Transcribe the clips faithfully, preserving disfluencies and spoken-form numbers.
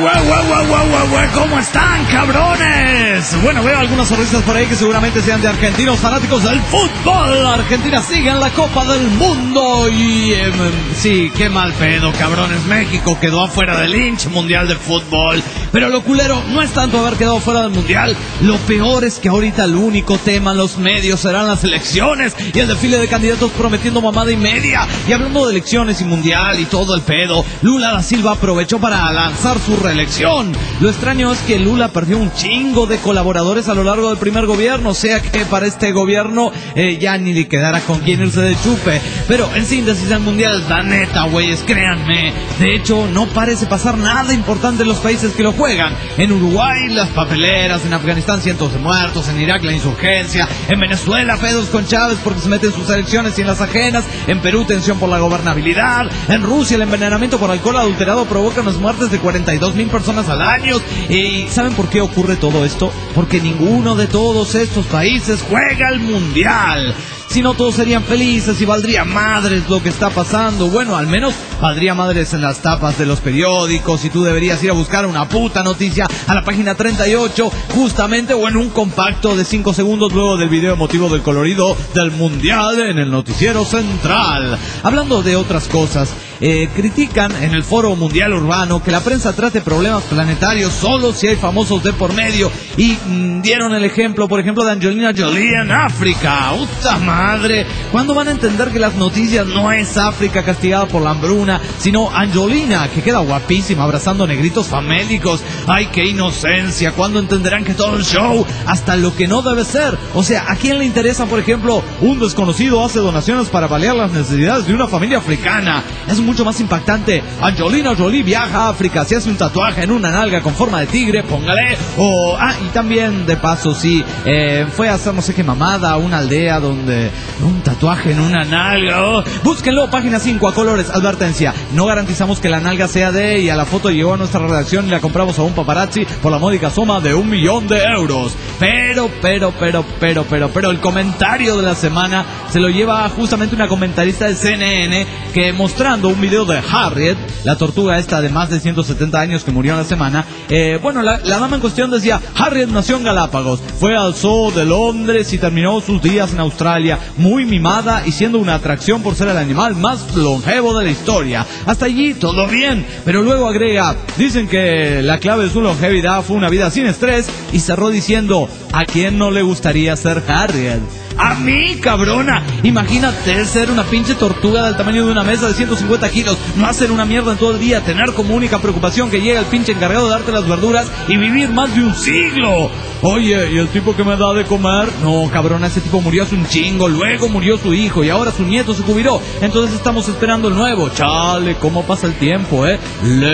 ¿Cómo están, cabrones? Bueno, veo algunas sonrisas por ahí que seguramente sean de argentinos fanáticos del fútbol. Argentina sigue en la Copa del Mundo y... Eh, sí, qué mal pedo, cabrones. México quedó afuera del hinche mundial de fútbol. Pero lo culero no es tanto haber quedado fuera del mundial. Lo peor es que ahorita el único tema en los medios serán las elecciones y el desfile de candidatos prometiendo mamada y media. Y hablando de elecciones y mundial y todo el pedo, Lula da Silva aprovechó para lanzar su reelección. Lo extraño es que Lula perdió un chingo de colaboradores a lo largo del primer gobierno, o sea que para este gobierno eh, ya ni le quedará con quién irse de chupe. Pero en síntesis, el mundial, la neta, güeyes, créanme, de hecho no parece pasar nada importante en los países que lo juegan. En Uruguay las papeleras, en Afganistán cientos de muertos, en Irak la insurgencia, en Venezuela pedos con Chávez porque se meten sus elecciones y en las ajenas, en Perú tensión por la gobernabilidad, en Rusia el envenenamiento por alcohol adulterado provoca unas muertes de cuarenta y dos mil personas al año. ¿Y saben por qué ocurre todo esto? Porque ninguno de todos estos países juega el mundial. Si no, todos serían felices y valdría madres lo que está pasando. Bueno, al menos valdría madres en las tapas de los periódicos y tú deberías ir a buscar una puta noticia a la página treinta y ocho, justamente, o en un compacto de cinco segundos luego del video emotivo del colorido del mundial en el noticiero central. Hablando de otras cosas, eh, critican en el Foro Mundial Urbano que la prensa trate problemas planetarios solo si hay famosos de por medio y mmm, dieron el ejemplo, por ejemplo, de Angelina Jolie en África. ¡Puta madre! ¿Cuándo van a entender que las noticias no es África castigada por la hambruna, sino Angelina, que queda guapísima abrazando negritos famélicos? ¡Ay, qué inocencia! ¿Cuándo entenderán que todo el show, hasta lo que no debe ser? O sea, ¿a quién le interesa, por ejemplo, un desconocido hace donaciones para paliar las necesidades de una familia africana? Es mucho más impactante. Angelina Jolie viaja a África, se hace un tatuaje en una nalga con forma de tigre, póngale. O, ah, y también, de paso, sí, eh, fue a hacer no sé qué mamada a una aldea donde un tatuaje en una nalga. Oh, búsquenlo, página cinco, a colores, advertencia. No garantizamos que la nalga sea de, y a la foto llegó a nuestra redacción y la compramos a un paparazzi por la módica suma de un millón de euros. Pero, pero, pero, pero, pero, pero, el comentario de la semana se lo lleva justamente una comentarista de C N N que, mostrando un video de Harriet, la tortuga esta de más de ciento setenta años que murió en la semana, eh, bueno, la, la dama en cuestión decía: Harriet nació en Galápagos, fue al zoo de Londres y terminó sus días en Australia, muy mimada y siendo una atracción por ser el animal más longevo de la historia. Hasta allí todo bien, pero luego agrega: dicen que la clave de su longevidad fue una vida sin estrés, y cerró diciendo: ¿a quién no le gustaría ser Harriet? A mí, cabrona. Imagínate ser una pinche tortuga del tamaño de una mesa de ciento cincuenta kilos, no hacer una mierda en todo el día, tener como única preocupación que llegue el pinche encargado de darte las verduras y vivir más de un siglo. Oye, ¿y el tipo que me da de comer? No, cabrona, ese tipo murió hace un chingo, luego murió su hijo y ahora su nieto se jubiló. Entonces estamos esperando el nuevo. Chale, cómo pasa el tiempo, eh.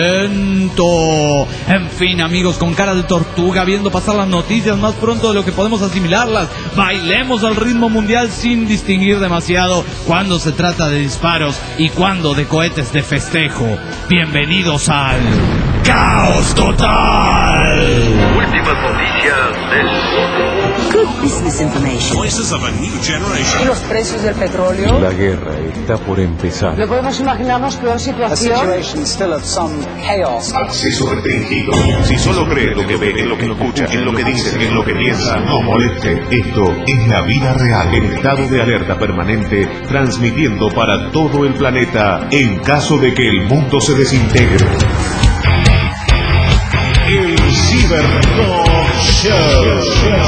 Lento. En fin, amigos, con cara de tortuga, viendo pasar las noticias más pronto de lo que podemos asimilarlas, bailemos al ritmo mundial sin distinguir demasiado cuando se trata de disparos y cuando de cohetes de festejo. Bienvenidos al Caos Total. Últimas noticias del mundo. Good business information. Voices of a new generation. ¿Y los precios del petróleo? La guerra está por empezar. ¿Le podemos imaginarnos peor situación? Acceso restringido. Si solo cree lo que ve, en lo que escucha, en lo que dice, en lo que piensa, No moleste. Esto es la vida real. En estado de alerta permanente, transmitiendo para todo el planeta En caso de que el mundo se desintegre. el Cybertalk Show.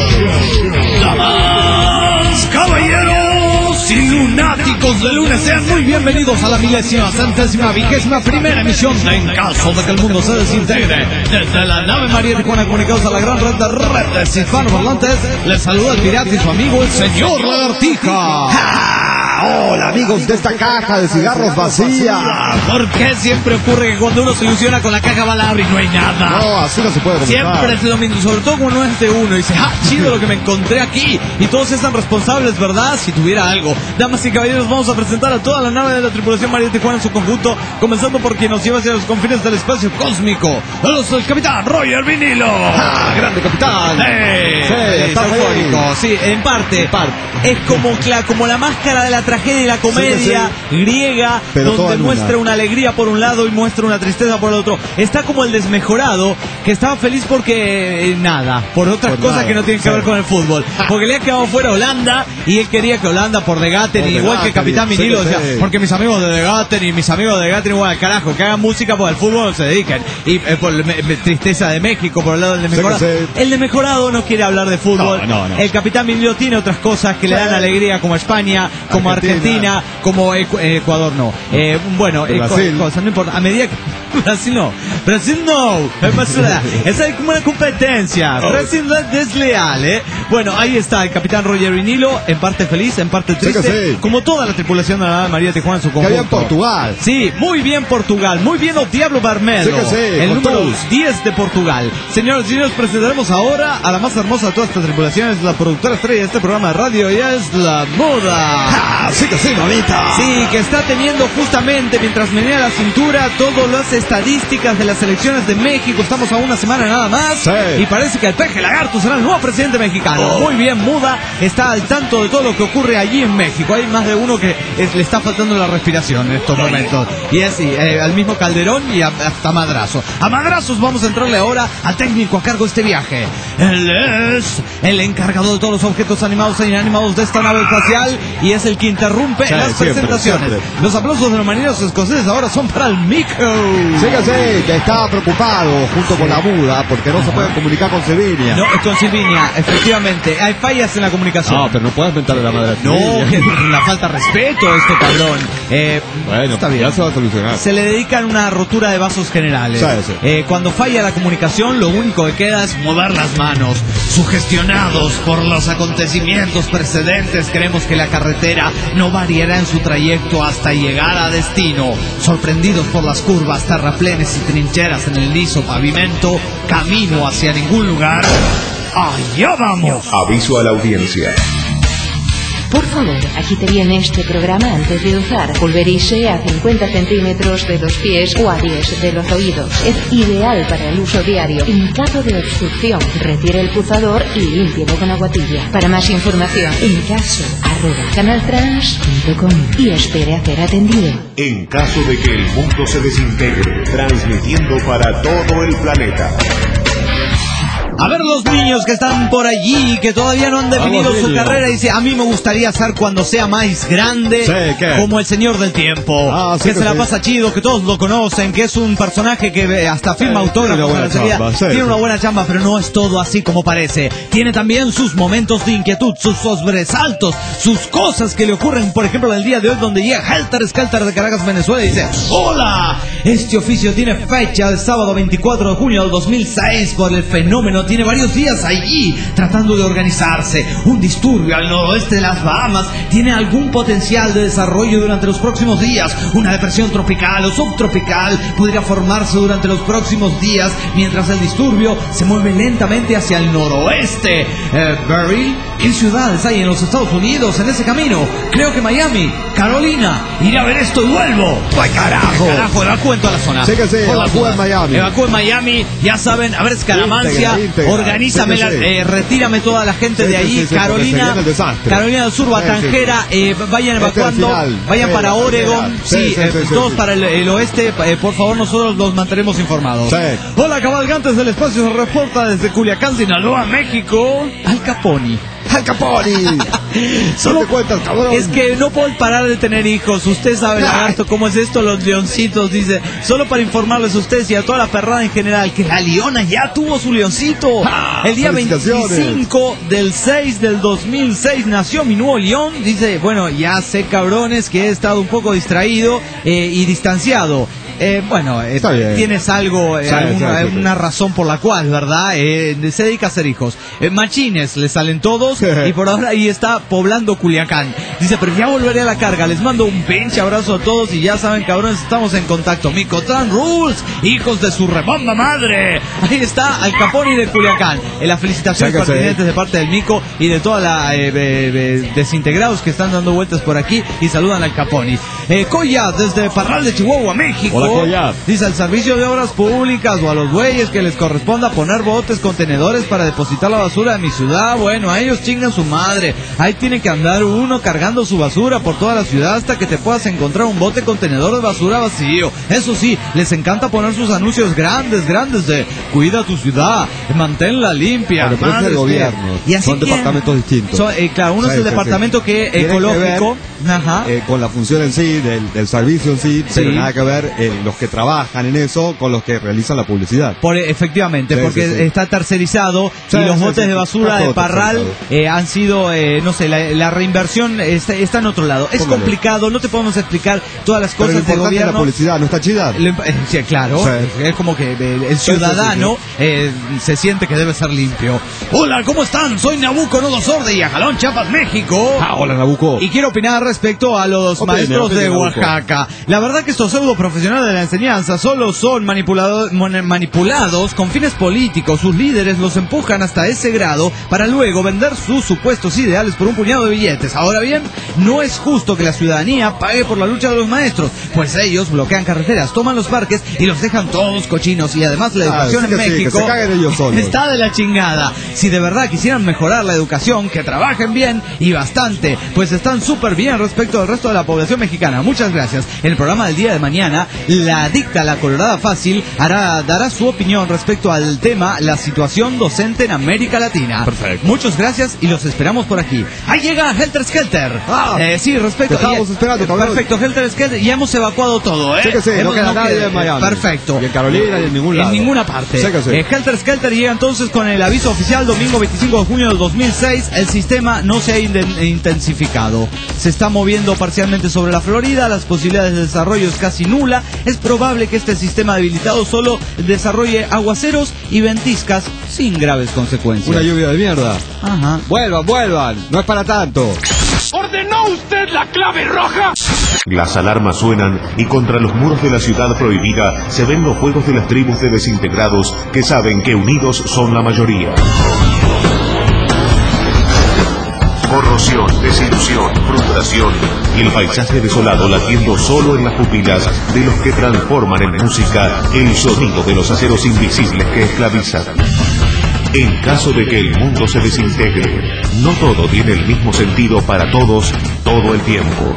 Damas, caballeros y lunáticos de lunes, sean muy bienvenidos a la milésima, centésima, vigésima primera emisión de En caso de que el mundo se desintegre. Desde la nave María Tijuana, comunicados a la gran red de redes hispanoparlantes, les saluda el pirata y su amigo el señor Lagartija. ¡Ja! Hola amigos de esta caja de cigarros vacía. ¿Por qué siempre ocurre que cuando uno se ilusiona con la caja va a la abre y no hay nada? No, así no se puede comentar. Siempre es lo mismo, sobre todo cuando no es de uno y dice: ¡ah, chido lo que me encontré aquí! Y todos están responsables, ¿verdad? Si tuviera algo. Damas y caballeros, vamos a presentar a toda la nave de la tripulación María Tijuana en su conjunto, comenzando por quien nos lleva hacia los confines del espacio cósmico. ¡Los el capitán Roger Vinilo! ¡Ah, grande capitán! ¡Hey! Sí, está eufórico. Sí, en parte. En parte. Es como, la, como la máscara de la tragedia y la comedia sí, sí. griega, Pero donde muestra una alegría por un lado y muestra una tristeza por el otro. Está como el desmejorado, que estaba feliz porque eh, nada, por otras por cosas nada, que no tienen que sí. ver con el fútbol. Porque le ha quedado fuera Holanda y él quería que Holanda por De Gaten, igual que el Capitán sí, Vinilo, sí. decía, porque mis amigos de De Gaten y mis amigos de De Gaten igual al carajo, que hagan música por el fútbol no se dediquen. Y eh, por me, me, tristeza de México, por el lado del mejorado. Sí, sí. El de mejorado no quiere hablar de fútbol. No, no, no. El Capitán Vinilo tiene otras cosas que le dan alegría, como España, como Argentina, Argentina como Ecu- eh, Ecuador no. Eh, bueno, eh, Brasil. cosas, no importa. A medida que Brasil no, Brasil no, esa es como una competencia. Brasil no es desleal, ¿eh? Bueno, ahí está el Capitán Roger Vinilo, en parte feliz, en parte triste, Sí que sí. como toda la tripulación de la nave María Tijuana en su Que conjunto. había en Portugal. Sí, muy bien Portugal, muy bien o Diablo Barmelo, Sí que sí, el con número todos. diez de Portugal. Señores y señores, presentaremos ahora a la más hermosa de todas estas tripulaciones, la productora estrella de este programa de radio, y es la Moda. Ah, sí que sí, mamita. Sí, que está teniendo justamente, mientras menea la cintura, todas las estadísticas de las elecciones de México. Estamos a una semana nada más. Sí. Y parece que el Peje Lagarto será el nuevo presidente mexicano. Oh. Muy bien, Muda está al tanto de todo lo que ocurre allí en México. Hay más de uno que es- le está faltando la respiración en estos momentos. Y es sí, eh, al mismo Calderón y a- hasta Madrazo. A Madrazos vamos a entrarle ahora al técnico a cargo de este viaje. Él es el encargado de todos los objetos animados e inanimados de esta nave espacial y es el que interrumpe Sí, las siempre, presentaciones. siempre. Los aplausos de los marineros escoceses ahora son para el Mico. Sí que sí, que está preocupado junto con la muda porque no se puede comunicar con Sevilla. No, con Silvinia, efectivamente. Hay fallas en la comunicación. No, pero no puedes mentarle la madre a No, Sevilla. que la falta de respeto este cabrón. Eh, Bueno, está bien. ya se va a solucionar. Se le dedican una rotura de vasos generales. Sí, sí. Eh, cuando falla la comunicación, lo único que queda es mover las manos. Sugestionados por los acontecimientos precedentes, creemos que la carretera no variará en su trayecto hasta llegar a destino. Sorprendidos por las curvas, terraplenes y trincheras en el liso pavimento, camino hacia ningún lugar. ¡Allá vamos! Aviso a la audiencia. Por favor, aquí te viene este programa antes de usar. Pulverice a cincuenta centímetros de los pies o a diez de los oídos. Es ideal para el uso diario. En caso de obstrucción, retire el pulsador y límpielo con agua tibia. Para más información, en caso, arroba canaltrans punto com y espere a ser atendido. En caso de que el mundo se desintegre, transmitiendo para todo el planeta. A ver los niños que están por allí, que todavía no han definido Vamos, su niños. carrera, dice, a mí me gustaría ser cuando sea más grande, Sí, ¿qué? como el señor del tiempo, Ah, sí que que se la sí. pasa chido, que todos lo conocen, que es un personaje que eh, hasta firma Sí, autógrafos. tiene una a la buena salida. chamba, sí, Tiene sí. una buena chamba, pero no es todo así como parece. Tiene también sus momentos de inquietud, sus sobresaltos, sus cosas que le ocurren, por ejemplo, el día de hoy, donde llega Helter Skelter de Caracas, Venezuela, y dice, hola, este oficio tiene fecha el sábado veinticuatro de junio del dos mil seis por el fenómeno, tiene varios días allí tratando de organizarse. Un disturbio al noroeste de las Bahamas tiene algún potencial de desarrollo durante los próximos días. Una depresión tropical o subtropical podría formarse durante los próximos días mientras el disturbio se mueve lentamente hacia el noroeste. Eh, Beryl y ciudades hay en los Estados Unidos en ese camino. Creo que Miami, Carolina, iré a ver esto y vuelvo. ¡Pues carajo! Carajo, evacúen toda la zona. Sí que sí, Por las evacúen dudas. Miami. Evacúen Miami, ya saben, a ver, Escaramancia, Íntegra, íntegra. organízame, Sí que la- sí. eh, retírame toda la gente Sí, de sí, allí, sí, sí, porque se Carolina, viene el desastre. Carolina del Sur, Sí, Batanjera, sí, eh, vayan Este evacuando, al final. vayan Sí, para la Oregon, primera. sí, Sí, sí, eh, sí, sí, todos sí. para el, el oeste, eh, por favor, nosotros los mantenemos informados. Sí. Hola, cabalgantes del espacio, se reporta desde Culiacán, Sinaloa, México, Al Caponi. ¡Al Caponi! Solo te cuentas, cabrón? Es que no puedo parar de tener hijos. Usted sabe, lagarto, cómo es esto, los leoncitos. Dice, solo para informarles a ustedes y a toda la perrada en general, que la leona ya tuvo su leoncito. ¡Ah! El día ¡Felicitaciones! veinticinco del seis del dos mil seis nació mi nuevo león. Dice, bueno, ya sé, cabrones, que he estado un poco distraído eh, y distanciado. Eh, bueno, eh, Está bien. tienes algo, eh, Sí, alguna, sí, sí, sí. una razón por la cual, ¿verdad? Eh, se dedica a hacer hijos. Eh, machines le salen todos y por ahora ahí está poblando Culiacán. Dice, pero ya volveré a la carga. Les mando un pinche abrazo a todos y ya saben, cabrones, estamos en contacto. Micotran Rules, hijos de su rebomba madre. Ahí está Al Caponi de Culiacán. Eh, las felicitaciones Sáquese. pertinentes de parte del Mico y de toda la eh, eh, eh, desintegrados que están dando vueltas por aquí y saludan al Caponi. Eh, Coyat, desde Parral de Chihuahua, México. Hola, Coyat. Dice, al servicio de obras públicas o a los güeyes que les corresponda poner botes, contenedores para depositar la basura de mi ciudad. Bueno, a ellos chingan su madre. Ahí tiene que andar uno cargando su basura por toda la ciudad hasta que te puedas encontrar un bote contenedor de basura vacío. Eso sí, les encanta poner sus anuncios grandes, grandes de cuida tu ciudad, manténla limpia. Bueno, pero es el gobierno. Y así son que, departamentos distintos. Son, eh, claro, uno Sí, es el sí, departamento sí. que Tiene ecológico, que ver, ajá. eh, con la función en sí, del, del servicio en sí, Sí. pero nada que ver eh, los que trabajan en eso con los que realizan la publicidad. Por, efectivamente, Sí, porque sí, sí. está tercerizado Sí, y los sí, botes sí, de basura está todo de Parral tercerizado. eh, han sido, eh, no sé, la, la reinversión está, está en otro lado. Es Póngale. complicado, no te podemos explicar todas las Pero lo cosas de importante es la gobierno. publicidad, ¿no está chida? Lo imp- eh, sí, claro, Sí. es como que el, el Sí, sí, ciudadano sí, eh, se siente que debe ser limpio. Hola, ¿cómo están? Soy Nabucodonosor de Yajalón, Chiapas, México. Ah, hola, Nabucco. Y quiero opinar respecto a los Opine, maestros opine, de Nabucco. Oaxaca. La verdad que estos pseudo profesionales de la enseñanza solo son manipulado- mon- manipulados con fines políticos. Sus líderes los empujan hasta ese grado para luego vender sus supuestos ideales por un puñado de billetes. Ahora bien, no es justo que la ciudadanía pague por la lucha de los maestros, pues ellos bloquean carreteras, toman los parques y los dejan todos cochinos. Y además la Ah, educación sí en que sí, que México se caguen ellos solos. está de la chingada. Si de verdad quisieran mejorar la educación, que trabajen bien y bastante, pues están súper bien respecto al resto de la población mexicana. Muchas gracias. En el programa del día de mañana, la adicta La Colorada Fácil hará, dará su opinión respecto al tema la situación docente en América Latina. Perfecto. Muchas gracias y los esperamos por aquí. Ahí llega Helter Skelter. Ah, eh, sí, respecto. te estábamos y- esperando, cabrón. Perfecto, Helter Skelter. Ya hemos evacuado todo, ¿eh? Sí que sí, no Hemos- queda nadie en Miami. Perfecto. Ni en Carolina, ni en ningún lado. En ninguna parte. Sí que sí. Eh, Helter Skelter llega entonces con el aviso oficial domingo veinticinco de junio del dos mil seis. El sistema no se ha inden- intensificado. Se está moviendo parcialmente sobre la Florida. Las posibilidades de desarrollo es casi nula. Es probable que este sistema debilitado solo desarrolle aguaceros y ventiscas sin graves consecuencias. Una lluvia de mierda. Ajá. Vuelvan, vuelvan. No es para tanto. ¿Ordenó usted la clave roja? Las alarmas suenan y contra los muros de la ciudad prohibida se ven los fuegos de las tribus de desintegrados que saben que unidos son la mayoría. Corrosión, desilusión, frustración Y el paisaje desolado latiendo solo en las pupilas de los que transforman en música el sonido de los aceros invisibles que esclavizan. En caso de que el mundo se desintegre, no todo tiene el mismo sentido para todos todo el tiempo.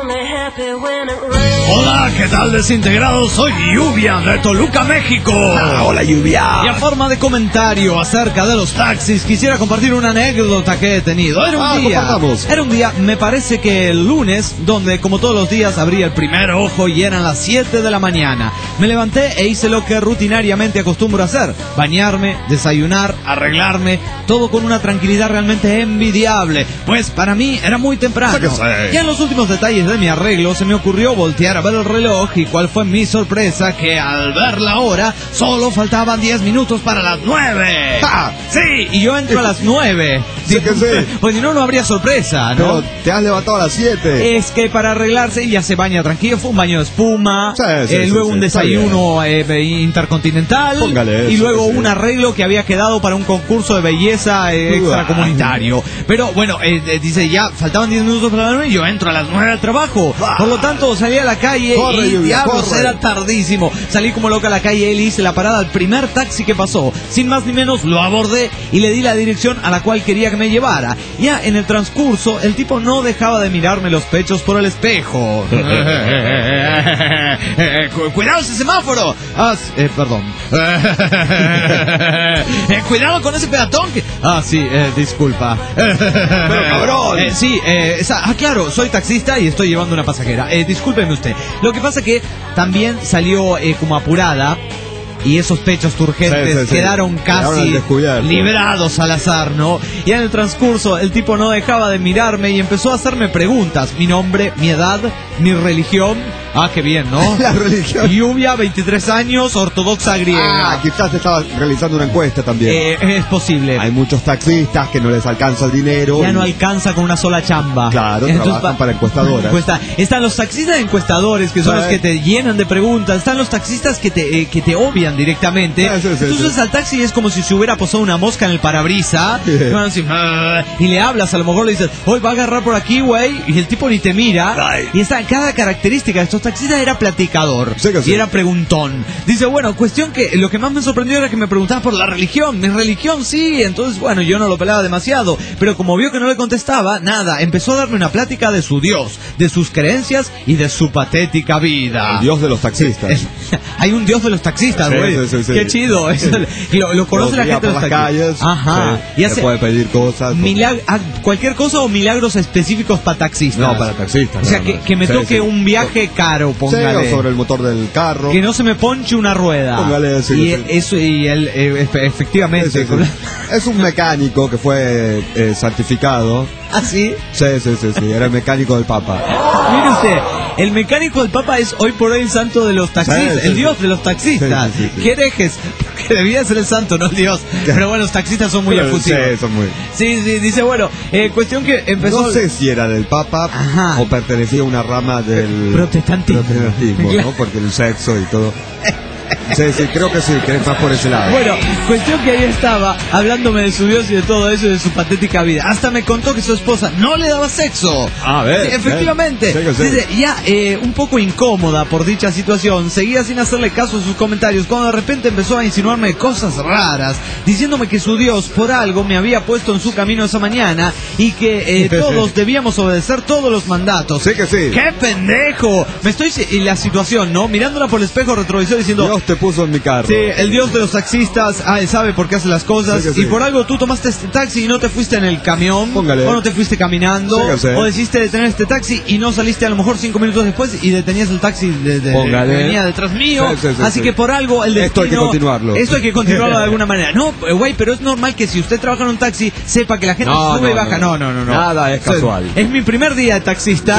Hola, ¿qué tal desintegrados? Soy Lluvia de Toluca, México. Hola, lluvia. Y a forma de comentario acerca de los taxis, quisiera compartir una anécdota que he tenido. Era un Ah, día, compartamos. era un día, me parece que el lunes, donde como todos los días abría el primer ojo y eran las siete de la mañana. Me levanté e hice lo que rutinariamente acostumbro a hacer: bañarme, desayunar, arreglarme, todo con una tranquilidad realmente envidiable, pues para mí era muy temprano. Sáquese. Ya en los últimos detalles de mi arreglo se me ocurrió voltear a ver el reloj, y cuál fue mi sorpresa que al ver la hora solo faltaban diez minutos para las nueve. ¡Ja! Sí, y yo entro a las nueve. Sí que sí. Pues si no, no habría sorpresa, ¿no? Pero te has levantado a las siete. Es que para arreglarse ya se baña tranquilo, fue un baño de espuma, Sí, sí, eh, sí, luego sí, un está desayuno eh, intercontinental, Póngale y eso, luego sí, sí. un arreglo que había quedado para un concurso de belleza eh, Uah. extracomunitario. Pero bueno, eh, eh, dice ya faltaban diez minutos para las nueve y yo entro a las nueve al trabajo. Ah. Por lo tanto salí a la calle Corre, y Lluvia, diablos, corre. era tardísimo. Salí como loca a la calle y le hice la parada al primer taxi que pasó. Sin más ni menos lo abordé y le di la dirección a la cual quería que me llevara. Ya en el transcurso el tipo no dejaba de mirarme los pechos por el espejo. Cu- Cuidado ese semáforo. Ah, s- eh, perdón. Eh, cuidado con ese peatón que... Ah, sí, eh, disculpa. Pero cabrón. Eh, sí, eh, esa- ah, claro, soy taxista y estoy llevando una pasajera. Eh, discúlpeme usted. Lo que pasa que también salió eh, como apurada, y esos pechos turgentes Sí, sí, sí. quedaron Quedaron al casi descubierto. librados al azar, ¿no? Y en el transcurso el tipo no dejaba de mirarme y empezó a hacerme preguntas: mi nombre, mi edad, mi religión. Ah, qué bien, ¿no? La religión. Lluvia, veintitrés años, ortodoxa griega. Ah, quizás estaba realizando una encuesta también. Eh, es posible. Hay muchos taxistas que no les alcanza el dinero. Ya y- no alcanza con una sola chamba. Claro, trabajan va- para encuestadoras. Encuesta- Están los taxistas encuestadores, que son Sí. los que te llenan de preguntas. Están los taxistas que te, eh, que te obvian directamente. Sí, sí, sí, Tú subes sí. al taxi y es como si se hubiera posado una mosca en el parabrisa. Sí. Y van así, "Ah", y le hablas, a lo mejor le dices, hoy va a agarrar por aquí, güey. Y el tipo ni te mira. Ay. Y está, cada característica de estos taxistas era platicador. Sí que sí. Y era preguntón. Dice, bueno, cuestión que lo que más me sorprendió era que me preguntaba por la religión. Mi religión, sí. Entonces, bueno, yo no lo pelaba demasiado. Pero como vio que no le contestaba, nada, empezó a darme una plática de su Dios, de sus creencias y de su patética vida. El Dios de los taxistas. El, hay un Dios de los taxistas, güey. Sí, sí, sí, Qué sí. chido. Eso, lo, lo conoce lo la gente de los las taxistas. calles. Ajá. Sí, y hace puede pedir cosas. Milag cualquier cosa o milagros específicos para taxistas. No, para taxistas. O sea, que, que me sí, toque sí. un viaje caro, póngale. Sí, o sobre el motor del carro. Que no se me ponche una rueda. Póngale, sí, y sí. eso, y él, eh, efectivamente. Sí, sí, sí. Es un mecánico que fue eh, certificado. ¿Ah, sí? Sí, sí, sí, sí. Era el mecánico del Papa. Mire usted, el mecánico del Papa es hoy por hoy el santo de los taxistas, sí, sí, el sí. Dios de los taxistas. Sí, sí, sí. ¿Qué herejes? Porque debía ser el santo, no el Dios. Pero bueno, los taxistas son muy efusivos. Sí, son muy. Sí, sí, dice, bueno, eh, cuestión que empezó... No sé si era del Papa Ajá. o pertenecía a una rama del... Protestantismo. Protestantismo, ¿no? Porque el sexo y todo... Sí, sí, creo que sí, que es más por ese lado. Bueno, cuestión que ahí estaba hablándome de su Dios y de todo eso y de su patética vida. Hasta me contó que su esposa no le daba sexo. A ver. Sí, efectivamente. Sí, sí. Dice, ya eh, un poco incómoda por dicha situación, seguía sin hacerle caso a sus comentarios cuando de repente empezó a insinuarme cosas raras, diciéndome que su Dios por algo me había puesto en su camino esa mañana y que eh, todos debíamos obedecer todos los mandatos. Sí que sí. ¡Qué pendejo! Me estoy en la situación, ¿no? Mirándola por el espejo retrovisor diciendo... Dios te puso en mi carro. Sí, el Dios de los taxistas ah, sabe por qué hace las cosas. Sí, sí. Y por algo tú tomaste este taxi y no te fuiste en el camión. Póngale. O no te fuiste caminando. Sí, o decidiste detener este taxi y no saliste a lo mejor cinco minutos después y detenías el taxi de, de, que venía detrás mío. Sí, sí, sí, así sí. que por algo el destino... Esto hay que continuarlo. Esto hay que continuarlo de alguna manera. No, güey, pero es normal que si usted trabaja en un taxi sepa que la gente no, sube no, y baja. No, no, no, no. Nada es casual. O sea, es mi primer día de taxista.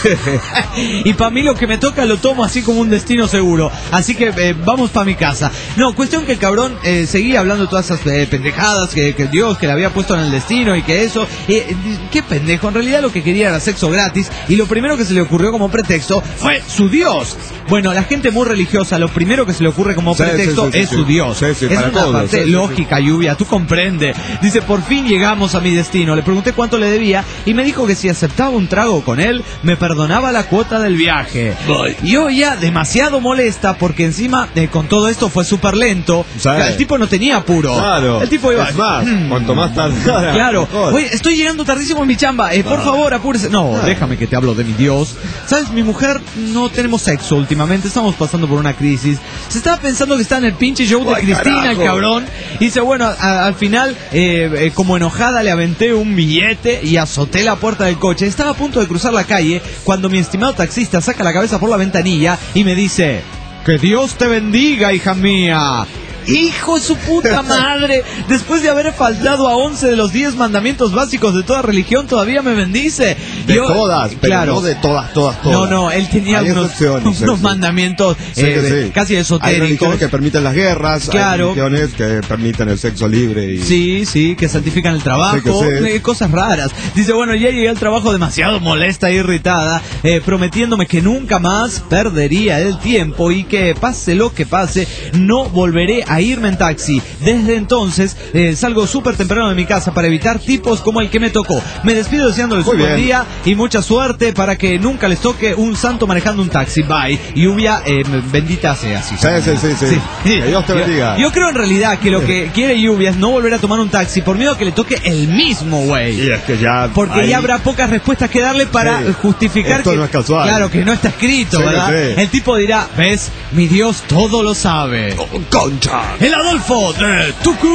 Sí. Y para mí lo que me toca lo tomo así como un destino seguro. Así que eh, vamos para mi casa. No, cuestión que el cabrón eh, seguía hablando todas esas eh, pendejadas, que, que Dios que le había puesto en el destino y que eso, eh, qué pendejo, en realidad lo que quería era sexo gratis y lo primero que se le ocurrió como pretexto fue su Dios. Bueno, la gente muy religiosa, lo primero que se le ocurre como sí, pretexto sí, sí, es sí, su sí. Dios. Sí, sí, es una todos, parte sí, lógica, sí. Lluvia, tú comprende. Dice, por fin llegamos a mi destino. Le pregunté cuánto le debía y me dijo que si aceptaba un trago con él, me perdonaba la cuota del viaje. Bye. Y yo ya demasiado molesta porque encima eh, con todo esto fue súper lento. O sea, el tipo no tenía apuro. Claro. El tipo iba... Es más, hmm. cuanto más tardara. Claro. Oye, estoy llegando tardísimo en mi chamba. Eh, por ah. favor, apúrese. No, ah. déjame que te hablo de mi Dios. ¿Sabes? Mi mujer no tenemos sexo últimamente. Estamos pasando por una crisis. Se estaba pensando que está en el pinche show de Ay, Cristina, carajo. El cabrón. Y dice, bueno, a, al final, eh, eh, como enojada, le aventé un billete y azoté la puerta del coche. Estaba a punto de cruzar la calle cuando mi estimado taxista saca la cabeza por la ventanilla y me dice... ¡Que Dios te bendiga, hija mía! ¡Hijo de su puta madre! Después de haber faltado a once de los diez mandamientos básicos de toda religión, todavía me bendice. De Yo, todas, pero claro, no de todas, todas, todas. No, no, él tenía Hay unos, unos sí, mandamientos sí, eh, sí. De, casi esotéricos. Hay religiones que permiten las guerras, claro. Hay religiones que permiten el sexo libre. Y... Sí, sí, que santifican el trabajo, sí, sí. Cosas raras. Dice, bueno, ya llegué al trabajo demasiado molesta e irritada, eh, prometiéndome que nunca más perdería el tiempo y que pase lo que pase, no volveré a irme en taxi. Desde entonces eh, salgo súper temprano de mi casa para evitar tipos como el que me tocó. Me despido deseándoles un buen día y mucha suerte para que nunca les toque un santo manejando un taxi. Bye. Lluvia, eh, bendita sea. Sí, sí, sí, sí, sí. sí. Que Dios te bendiga. Yo, yo creo en realidad que lo que quiere Lluvia es no volver a tomar un taxi por miedo a que le toque el mismo güey. Y es que ya porque ahí... ya habrá pocas respuestas que darle para sí. justificar Esto que no es casual. Claro, que no está escrito, sí, ¿verdad? Sí. El tipo dirá, ves, mi Dios todo lo sabe. Oh, concha. El Adolfo de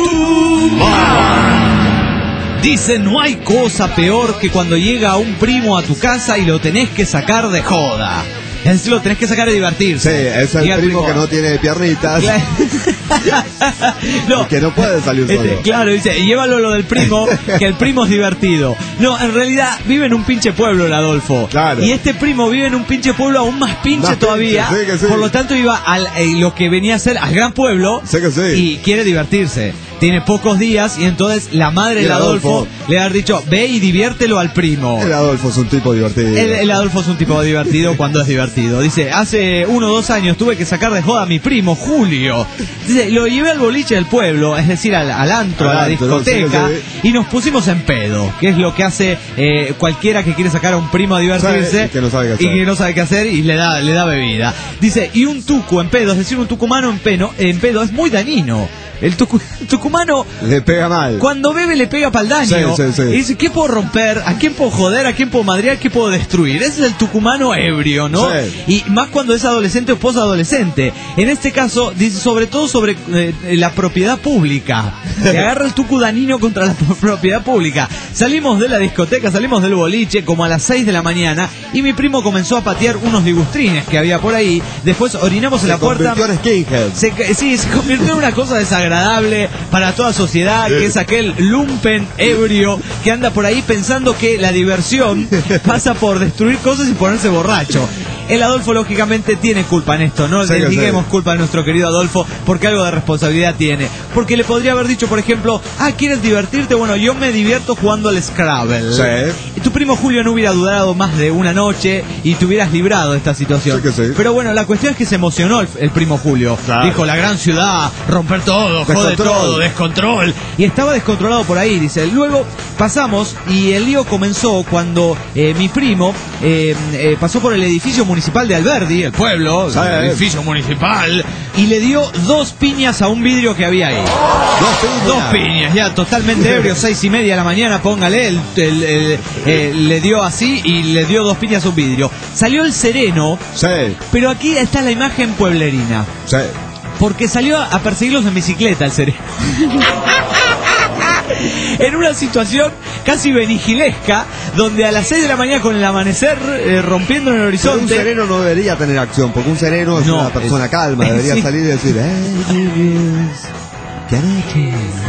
Tucumán dice, no hay cosa peor que cuando llega un primo a tu casa y lo tenés que sacar de joda. Es decir, lo tenés que sacar de divertirse. Sí, es el primo, primo que no tiene piernitas. No, que no puede salir solo. Este, claro, dice, llévalo lo del primo, que el primo es divertido. No, en realidad vive en un pinche pueblo el Adolfo. Claro. Y este primo vive en un pinche pueblo aún más pinche más todavía. Pinche, sí, que sí. Por lo tanto iba al eh, lo que venía a ser al gran pueblo sí que sí. y quiere divertirse. tiene pocos días y entonces la madre del Adolfo, Adolfo le ha dicho, ve y diviértelo al primo. El Adolfo es un tipo divertido. El, el Adolfo es un tipo divertido cuando es divertido. Dice, hace uno o dos años tuve que sacar de joda a mi primo, Julio. Dice, lo llevé al boliche del pueblo, es decir, al, al antro, al a la discoteca, sí, sí, sí. y nos pusimos en pedo, que es lo que hace eh, cualquiera que quiere sacar a un primo a divertirse y que no sabe qué hacer, y, que no sabe qué hacer y le da, le da bebida. Dice, y un tucu en pedo, es decir, un tucumano en, peno, en pedo es muy dañino. El tucu, tucumano le pega mal. Cuando bebe le pega para el daño. Sí, sí, sí. Y dice, ¿qué puedo romper? ¿A quién puedo joder? ¿A quién puedo madrear? ¿Qué puedo destruir? Ese es el tucumano ebrio, ¿no? Sí. Y más cuando es adolescente o posadolescente. En este caso, dice sobre todo sobre eh, la propiedad pública. Se agarra el tucu danino contra la propiedad pública. Salimos de la discoteca, salimos del boliche como a las seis de la mañana y mi primo comenzó a patear unos ligustrines que había por ahí. Después orinamos en se la puerta. Se convirtió en skinhead. Se, sí, se convirtió en una cosa desagradable para toda sociedad, que es aquel lumpen ebrio que anda por ahí pensando que la diversión pasa por destruir cosas y ponerse borracho. El Adolfo lógicamente tiene culpa en esto, no le digamos culpa a nuestro querido Adolfo porque algo de responsabilidad tiene, porque le podría haber dicho, por ejemplo, ah, ¿quieres divertirte? Bueno, yo me divierto jugando al Scrabble. Sí. Tu primo Julio no hubiera durado más de una noche y te hubieras librado de esta situación. Sí que sí. Pero bueno, la cuestión es que se emocionó el, el primo Julio. Claro. Dijo, la gran ciudad, romper todo, jode todo, descontrol. Y estaba descontrolado por ahí, dice. Luego pasamos y el lío comenzó cuando eh, mi primo eh, eh, pasó por el edificio municipal de Alberdi, el pueblo, el edificio municipal, y le dio dos piñas a un vidrio que había ahí. Dos piñas. Dos piñas, ya totalmente ebrio, seis y media de la mañana, póngale, el, el, el, eh, le dio así y le dio dos piñas a un vidrio. Salió el sereno, sí. Pero aquí está la imagen pueblerina. Sí. Porque salió a perseguirlos en bicicleta el sereno. En una situación casi benigilesca, donde a las seis de la mañana con el amanecer eh, rompiendo en el horizonte. Pero un sereno no debería tener acción, porque un sereno es no, una persona es, calma, debería sí. salir y decir, hey, ¿qué anoche?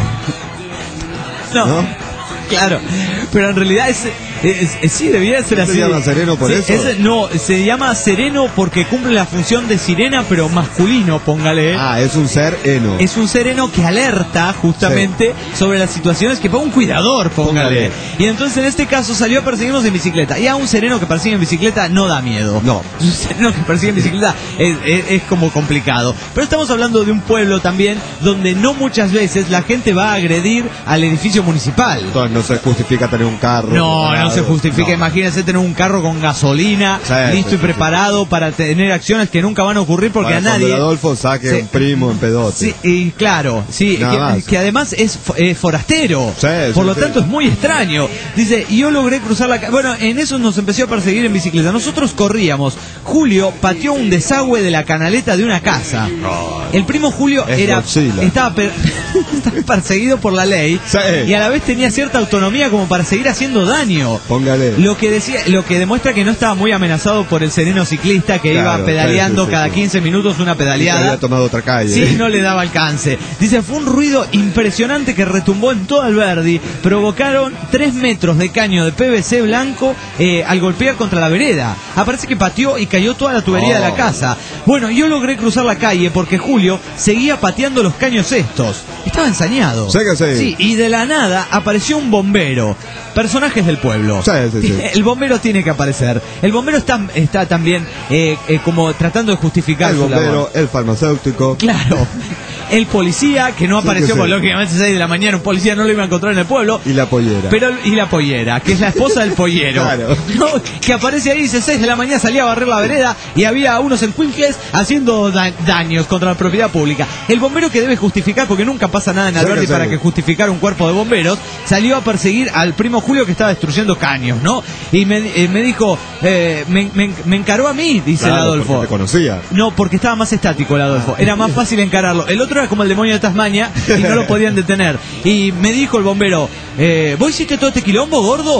No, ¿no? Claro, pero en realidad es, es, es sí, debía ser así. ¿Se llama sereno por sí, eso? Es, no, se llama sereno porque cumple la función de sirena, pero masculino, póngale. Ah, es un sereno. Es un sereno que alerta justamente sí. sobre las situaciones, que pone un cuidador, póngale. póngale. Y entonces en este caso salió a perseguirnos en bicicleta. Y a un sereno que persigue en bicicleta no da miedo. No. Un sereno que persigue en bicicleta es, es, es como complicado. Pero estamos hablando de un pueblo también donde no muchas veces la gente va a agredir al edificio municipal. Entonces, no se justifica tener un carro. No, no se justifica. No. Imagínense tener un carro con gasolina, sí, listo sí, y preparado sí. para tener acciones que nunca van a ocurrir porque para a nadie. Cuando Adolfo saque sí. un primo en pedote. Sí, y claro, sí, que, que además es eh, forastero. Sí, por sí, lo sí. tanto es muy extraño. Dice, y yo logré cruzar la calle. Bueno, en eso nos empezó a perseguir en bicicleta. Nosotros corríamos. Julio pateó un desagüe de la canaleta de una casa. El primo Julio es era estaba, per, estaba perseguido por la ley sí. y a la vez tenía cierta autonomía como para seguir haciendo daño. Póngale. Lo que decía, lo que demuestra que no estaba muy amenazado por el sereno ciclista que claro, iba pedaleando sí, sí, cada sí. quince minutos una pedaleada. Había tomado otra calle. Sí, no le daba alcance. Dice, fue un ruido impresionante que retumbó en todo Alberdi. Provocaron tres metros de caño de P V C blanco eh, al golpear contra la vereda. Aparece que pateó y cayó toda la tubería oh. de la casa. Bueno, yo logré cruzar la calle porque Julio seguía pateando los caños estos. Estaba ensañado. Sí, que sí. Sí, y de la nada apareció un bombero. Personajes del pueblo. Sí, sí, sí. El bombero tiene que aparecer. El bombero está, está también eh, eh, como tratando de justificar el su bombero, labor. El farmacéutico. Claro. El policía, que no apareció, sí, que porque sí. lógicamente seis de la mañana un policía no lo iba a encontrar en el pueblo. Y la pollera. Pero, y la pollera, que es la esposa del pollero. Claro. ¿No? Que aparece ahí, dice seis de la mañana, salía a barrer la vereda y había unos encuincles haciendo da daños contra la propiedad pública. El bombero, que debe justificar, porque nunca pasa nada en Alberdi sí, para sí. que justificar un cuerpo de bomberos, salió a perseguir al primo Julio que estaba destruyendo caños, ¿no? Y me, eh, me dijo, eh, me, me, me encaró a mí, dice claro, el Adolfo. Porque te conocía. No, porque estaba más estático el Adolfo. Era más fácil encararlo. El otro era como el demonio de Tasmania y no lo podían detener. Y me dijo el bombero, eh, ¿vos hiciste todo este quilombo, gordo?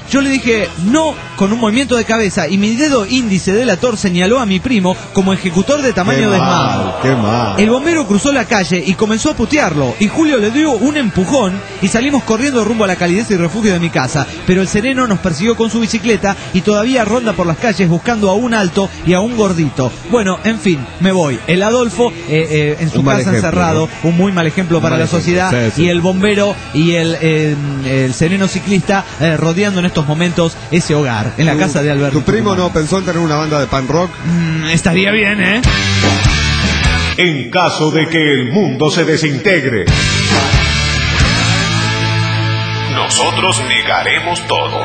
Yo le dije no con un movimiento de cabeza y mi dedo índice delator señaló a mi primo como ejecutor de tamaño desmado. Qué mal. El bombero cruzó la calle y comenzó a putearlo, y Julio le dio un empujón y salimos corriendo rumbo a la calidez y refugio de mi casa, pero el sereno nos persiguió con su bicicleta y todavía ronda por las calles buscando a un alto y a un gordito. Bueno, en fin, me voy. El Adolfo eh, eh, en su Un mal casa ejemplo, encerrado, ¿no? un muy mal ejemplo para mal la ejemplo. sociedad, Sí, sí. y el bombero y el, eh, el sereno ciclista eh, rodeando en estos momentos ese hogar, en la Tu- casa de Alberto. ¿Tu primo Tucumán. no pensó en tener una banda de pan rock? Mm, estaría bien, ¿eh? En caso de que el mundo se desintegre, Nosotros negaremos todo.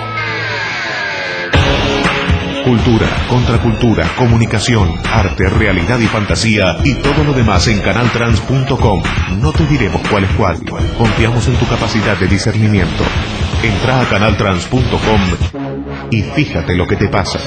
cultura, contracultura, comunicación, arte, realidad y fantasía y todo lo demás en canal trans punto com. No te diremos cuál es cuál. Confiamos en tu capacidad de discernimiento. Entra a canal trans punto com y fíjate lo que te pasa.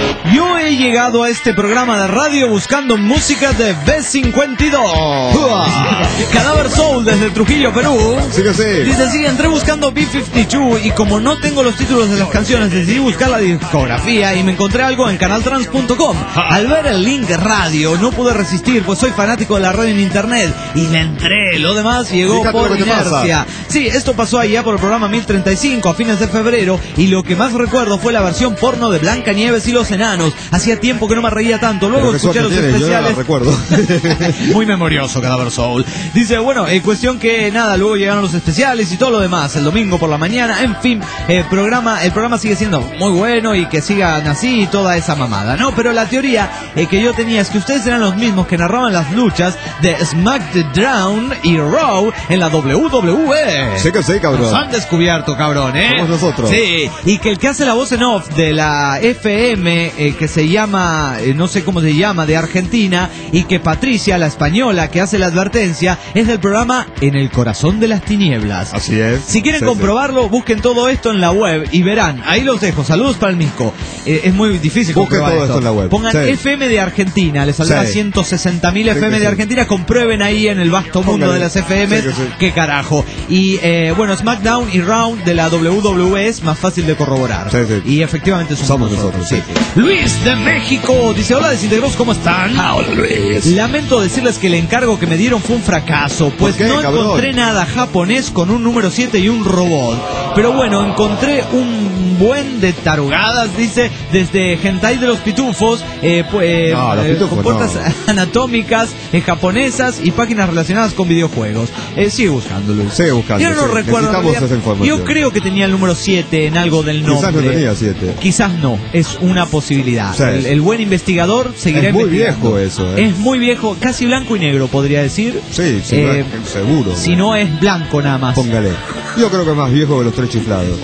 Yo he llegado a este programa de radio buscando música de B cincuenta y dos. Cadáver Soul desde Trujillo, Perú. Sí que sí. Dice, sí, entré buscando B cincuenta y dos y como no tengo los títulos de las canciones, decidí buscar la discografía y me encontré algo en canal trans punto com. Al ver el link radio, no pude resistir, pues soy fanático de la radio en internet y le entré. Lo demás llegó Fíjate por lo que te inercia. Sí, esto pasó allá por el programa mil treinta y cinco a fines de febrero y lo que más recuerdo fue la versión porno de Blancanieves y los enanos. Hacía tiempo que no me reía tanto. Luego Pero qué escuché los suerte tienes, yo no la especiales. recuerdo. Muy memorioso Cadáver Soul. Dice, bueno, eh, cuestión que nada, luego llegaron los especiales y todo lo demás, el domingo por la mañana, en fin, el programa, el programa sigue siendo muy bueno y que sigan así y toda esa mamada, ¿no? Pero la teoría eh, que yo tenía es que ustedes eran los mismos que narraban las luchas de SmackDown y Raw en la W W E. Sí que sí, cabrón. Nos han descubierto, cabrón, ¿eh? Somos nosotros. Sí, y que el que hace la voz en off de la F M, eh, que se llama, eh, no sé cómo se llama, de Argentina, y que Patricia, la española, que hace la advertencia, es del programa En el Corazón de las Tinieblas. Así es. Si quieren Sí, comprobarlo, busquen todo esto en la web y verán. Ahí los dejo. Saludos para el Misco. Eh, es muy difícil Busquen comprobar todo esto en la web. Pongan Sí. F M de Argentina. Les saldrá Sí. ciento sesenta mil Sí, F M que de sí. Argentina. Comprueben ahí en el vasto mundo Póngale. de las F Ms. Sí, que sí. Qué carajo. Y eh, bueno, SmackDown y Round de la W W E es más fácil de corroborar. Sí, sí. Y efectivamente somos, Somos nosotros, sí. Luis de México dice, hola desintegrados, ¿cómo están? Hola, Luis. Lamento decirles que el encargo que me dieron fue un fracaso, pues ¿Por qué, no cabrón? encontré nada japonés con un número siete y un robot. Pero bueno, encontré un buen de tarugadas, dice, desde Hentai de los Pitufos, eh, pues, No, los eh, pitufos con puertas no. anatómicas eh, japonesas y páginas relacionadas con videojuegos. Eh, sigue buscándolo. Sigue buscando, Yo no sí. recuerdo. en Necesitamos realidad. esa información. Yo creo que tenía el número siete en algo del nombre. Quizás no tenía siete. Quizás no, es una posibilidad. Sí. El, el buen investigador seguirá Es muy investigando. viejo eso, ¿eh? Es muy viejo, casi blanco y negro, podría decir. Sí, sí, Eh, seguro. Si no es blanco nada más. Póngale. Yo creo que es más viejo que los tres chiflados.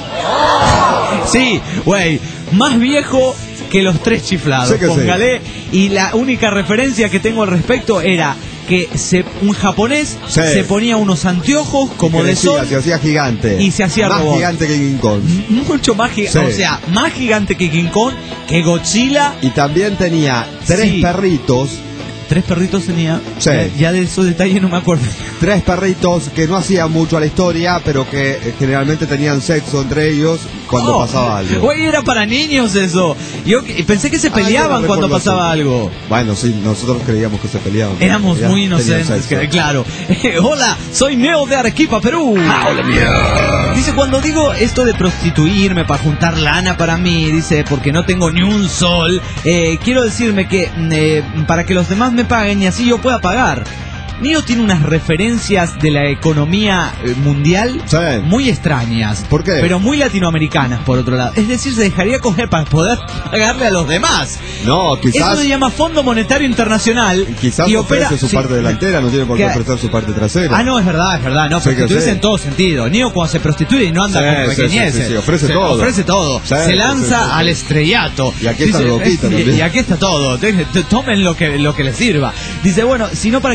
Sí, güey, más viejo que los tres chiflados. Sí que sí. Póngale. Y la única referencia que tengo al respecto era que se, un japonés Sí. se ponía unos anteojos como Que de decía, sol. se hacía gigante. y se hacía más robot. gigante que King Kong. Mucho más gigante, Sí. o sea, más gigante que King Kong, que Godzilla. Y también tenía tres Sí. perritos. Tres perritos tenía. Sí. Ya, ya de esos detalles no me acuerdo. Tres perritos que no hacían mucho a la historia, pero que eh, generalmente tenían sexo entre ellos cuando Oh, pasaba algo. Güey, era para niños eso. Yo que- pensé que se Ah, yo peleaban no cuando recuerdo pasaba eso. algo. Bueno, sí, nosotros creíamos que se peleaban. Éramos Ya muy tenían inocentes, sexo. que- claro. Hola, soy Neo de Arequipa, Perú. Hola, mía. Dice, cuando digo esto de prostituirme para juntar lana para mí, dice, porque no tengo ni un sol, eh, quiero decirme que eh, para que los demás me paguen y así yo pueda pagar. Neo tiene unas referencias de la economía eh, mundial Sí. muy extrañas. ¿Por qué? Pero muy latinoamericanas, por otro lado. Es decir, se dejaría coger para poder pagarle a los demás. No, Eso quizás, se llama Fondo Monetario Internacional. quizás y ofrece opera, su sí, parte delantera, no tiene por qué que- ofrecer su parte trasera. Ah, no, es verdad, es verdad. No, Sí que prostituirse sí. en todo sentido. Neo cuando se prostituye y no anda Sí, con sí, pequeñeces. sí, sí, sí, ofrece Se todo. Ofrece todo. Sí, se sí, lanza sí, sí. al estrellato. Y aquí está el Boquita y, también. y aquí está todo. Te- te- Tomen lo que, lo que les sirva. Dice, bueno, sino para que eh,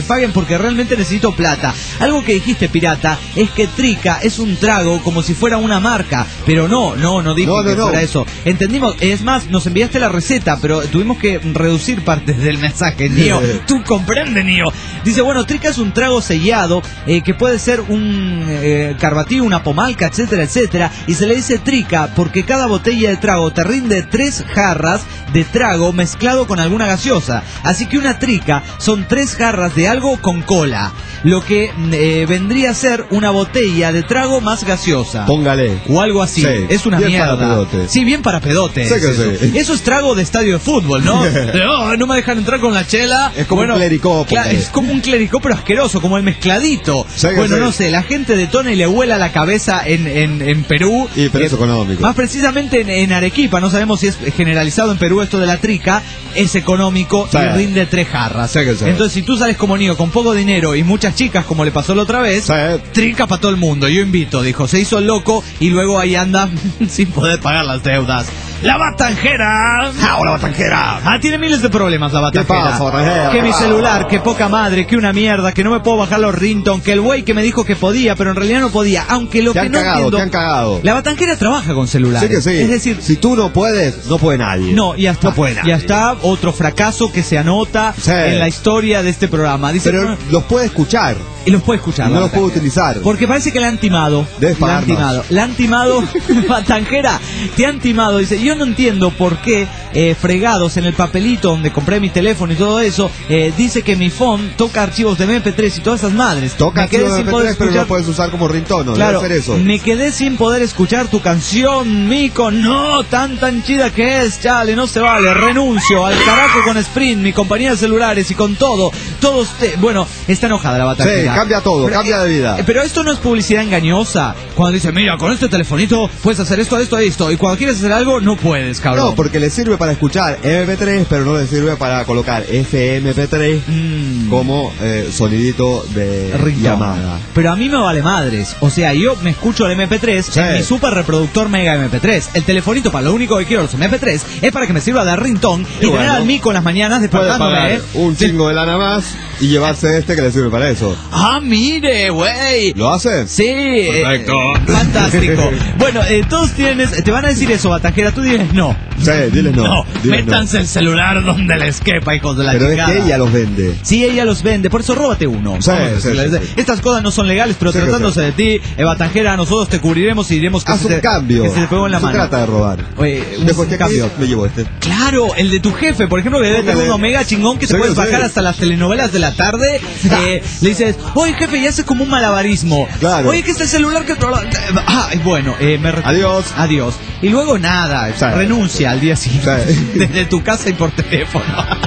paguen porque realmente necesito plata. Algo que dijiste, pirata, es que Trica es un trago como si fuera una marca, pero no, no, no dije no, no, que no. fuera eso. Entendimos, es más, nos enviaste la receta, pero tuvimos que reducir partes del mensaje, Nio. Tú comprendes, Nio. Dice, bueno, Trica es un trago sellado, eh, que puede ser un eh, carbativo, una pomalca, etcétera, etcétera, y se le dice Trica porque cada botella de trago te rinde tres jarras de trago mezclado con alguna gaseosa. Así que una Trica son tres jarras de algo con cola, lo que eh, vendría a ser una botella de trago más gaseosa. Póngale. O algo así. Sí, es una bien mierda. Para pedote. Sí, bien para pedote. Sí, es que eso. Sí. eso es trago de estadio de fútbol, ¿no? no, no me dejan entrar con la chela. Es como bueno, un clericó. Claro, es como un clericó, pero asqueroso, como el mezcladito. Sí, bueno, sí. no sé, la gente detona y le vuela la cabeza en, en, en Perú. Y pero eh, es económico. Más precisamente en, en Arequipa, no sabemos si es generalizado en Perú esto de la Trica, es económico sí. y rinde tres jarras. Sí, sí. Entonces, si tú sales como Nio con poco dinero y muchas chicas, como le pasó la otra vez, sí. Trica para todo el mundo. Yo invito, dijo, se hizo el loco y luego ahí anda sin poder pagar las deudas. La Batanjera. ¡Ah, la Batanjera! Ah, tiene miles de problemas la Batanjera. ¿Qué pasa, Batanjera? Que mi celular, que poca madre, que una mierda, que no me puedo bajar los ringtones, que el güey que me dijo que podía, pero en realidad no podía. Aunque lo te que han no cagado, entiendo... te han cagado. La Batanjera trabaja con celulares. Sí que sí. Es decir... Si tú no puedes, no puede nadie. No, ya está. No puede nadie. Ya está otro fracaso que se anota sí. en la historia de este programa. Dice, pero no, los puede escuchar. Y los puede escuchar. No los puede utilizar. Porque parece que le han timado. Debes le han timado. Le han timado. Batanjera, te han timado. Dice, yo no entiendo por qué eh, fregados en el papelito donde compré mi teléfono y todo eso, eh, dice que mi phone toca archivos de eme pe tres y todas esas madres. Toca me quedé archivos de sin eme pe tres, poder escuchar... pero no puedes usar como ringtone, no claro, debe ser eso. Me quedé sin poder escuchar tu canción, Mico. No, tan tan chida que es, chale, no se vale. Renuncio al carajo con Sprint, mi compañía de celulares y con todo. Todos, te... bueno, está enojada la Batanjera. Sí, cambia todo, pero, cambia de vida. Eh, pero esto no es publicidad engañosa. Cuando dice, mira, con este telefonito puedes hacer esto, esto, esto. Y cuando quieres hacer algo, no puedes, cabrón. No, porque le sirve para escuchar eme pe tres, pero no le sirve para colocar efe eme pe tres mm. como eh, sonidito de Ringtone. Llamada. Pero a mí me vale madres. O sea, yo me escucho el eme pe tres sí. en mi super reproductor mega eme pe tres. El telefonito, para lo único que quiero los eme pe tres, es para que me sirva de ringtone y, y bueno, tener al Mico en las mañanas despertándome. ¿eh? Un chingo de lana más y llevarse este que le sirve para eso. Ah, mire, güey. ¿Lo hace? Sí. Perfecto. Eh, fantástico. Bueno, eh, todos tienen, te van a decir eso, Batanjera, tú diles no. Sí, diles no. No, diles métanse no. el celular donde les quepa, hijos de la pero chingada. Pero es que ella los vende. Sí, ella los vende, por eso róbate uno. Sí, sí, sí, sí. Estas cosas no son legales, pero sí, tratándose sí. de ti, eh, Batanjera, nosotros te cubriremos y diremos que haz se un te, cambio. Que se te pegó en la se mano. trata de robar. Oye, un, Después, un cambio. Me llevo este. Claro, el de tu jefe, por ejemplo, que debe tener uno mega chingón que te sí, puedes sí. bajar hasta las telenovelas de la tarde. Eh, le dices, oye jefe, ya hace como un malabarismo. Claro. Oye, que es el celular que... Ah, bueno, eh, me retiro. Adiós. Adiós. Y luego nada, sí. renuncia al día siguiente. Sí. Desde tu casa y por teléfono.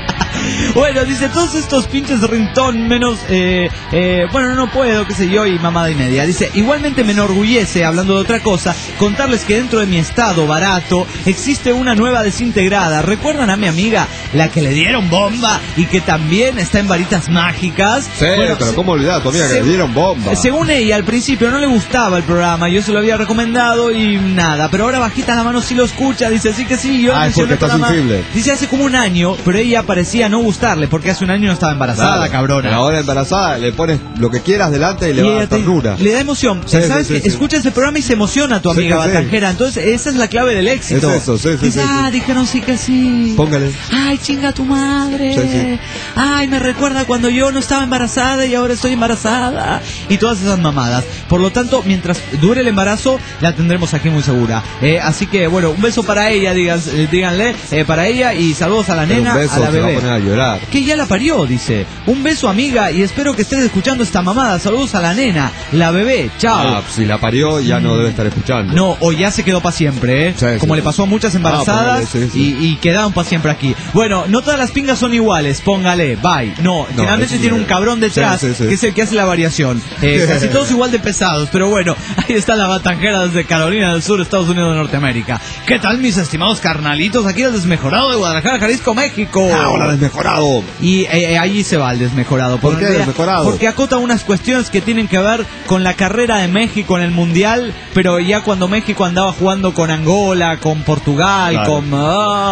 Bueno, dice, todos estos pinches ringtone menos, eh, eh, bueno, no puedo, qué sé yo, y mamada y media. Dice, igualmente me enorgullece, hablando de otra cosa, contarles que dentro de mi estado barato existe una nueva desintegrada. ¿Recuerdan a mi amiga, la que le dieron bomba y que también está en varitas mágicas? Sí, bueno, pero ¿cómo olvidar a tu amiga se, que le dieron bomba? Según ella, al principio no le gustaba el programa, yo se lo había recomendado y nada, pero ahora bajita la mano sí lo escucha, dice, sí que sí, yo ah, es porque está sensible. Dice, hace como un año, pero ella parecía no gustarle, porque hace un año no estaba embarazada, claro, cabrona. Pero ahora embarazada, le pones lo que quieras delante y le y va a dar ternura. Le da emoción. Sí, ¿Sabes sí, que sí, escucha sí. ese programa y se emociona tu amiga sí, Batanjera? Sí. Entonces, esa es la clave del éxito. Es eso, sí, sí, Dice, sí, ah, sí. dijeron sí que sí. Póngale. Ay, chinga tu madre. Sí, sí. Ay, me recuerda cuando yo no estaba embarazada y ahora estoy embarazada. Y todas esas mamadas. Por lo tanto, mientras dure el embarazo, la tendremos aquí muy segura. Eh, así que, bueno, un beso para ella, digan, díganle, eh, para ella y saludos a la Pero nena, un beso, a la se bebé. Va a poner a llorar. Que ya la parió, dice. Un beso, amiga, y espero que estés escuchando esta mamada. Saludos a la nena, la bebé, chao. Ah, si la parió, ya no debe estar escuchando. No, o ya se quedó para siempre, ¿eh? Sí, Como sí, le pasó a muchas embarazadas, ah, sí, sí. Y, y quedaron para siempre aquí. Bueno, no todas las pingas son iguales, póngale, bye. No, no generalmente tiene un cabrón detrás, sí, sí, sí. que es el que hace la variación. Eh, casi todos igual de pesados, pero bueno, ahí está la Batanjera desde Carolina del Sur, Estados Unidos de Norteamérica. ¿Qué tal, mis estimados carnalitos? Aquí el desmejorado de Guadalajara, Jalisco, México. Ahora desmejorado. Y eh, allí se va el desmejorado. ¿Por qué desmejorado? Porque acota unas cuestiones que tienen que ver con la carrera de México en el Mundial, pero ya cuando México andaba jugando con Angola, con Portugal, claro. con... Uh,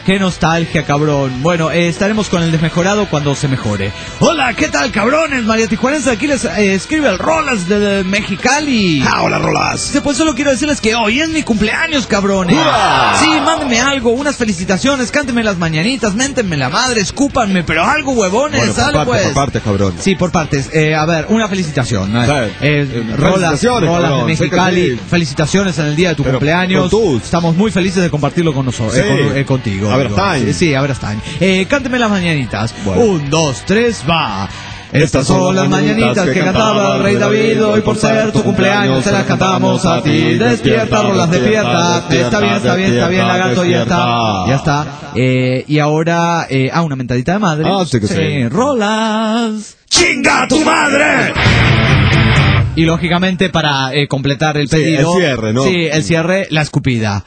qué nostalgia, cabrón. Bueno, eh, estaremos con el desmejorado cuando se mejore. Hola, ¿qué tal, cabrones? María Tijuanense, aquí les eh, escribe el Rolas de Mexicali. Ah, hola, Rolas. Pues solo quiero decirles que hoy es mi cumpleaños, cabrones. ¡Ura! Sí, mándenme algo, unas felicitaciones, cántenme las mañanitas, méntenme la madre, escúpanme, pero algo, huevones, bueno, por ¿sale, parte, pues? por parte, cabrón. Sí, por partes. Eh, a ver, una felicitación. ¿no? Sí. Eh, Eh, Rolas, felicitaciones, Rolas de cabrón, Mexicali, sé que sí. felicitaciones en el día de tu Pero cumpleaños. con tus. Estamos muy felices de compartirlo con nosotros, Sí. eh, con- eh, contigo. A ver, digo. está. Sí, sí, a ver, está. Eh, cánteme las mañanitas. Bueno. Un, dos, tres, va. Estas son las mañanitas que cantaba el rey David. Hoy por ser tu cumpleaños te las cantamos a ti. Despierta, Rolas, despierta. Está bien, está bien, está bien, lagarto, ya está. Ya está. Eh, y ahora, eh, ah, una mentadita de madre. Ah, sí que sí. Rolas. ¡Chinga tu madre! Y lógicamente para eh, completar el Sí, pedido. el cierre, ¿no? Sí, el cierre, la escupida.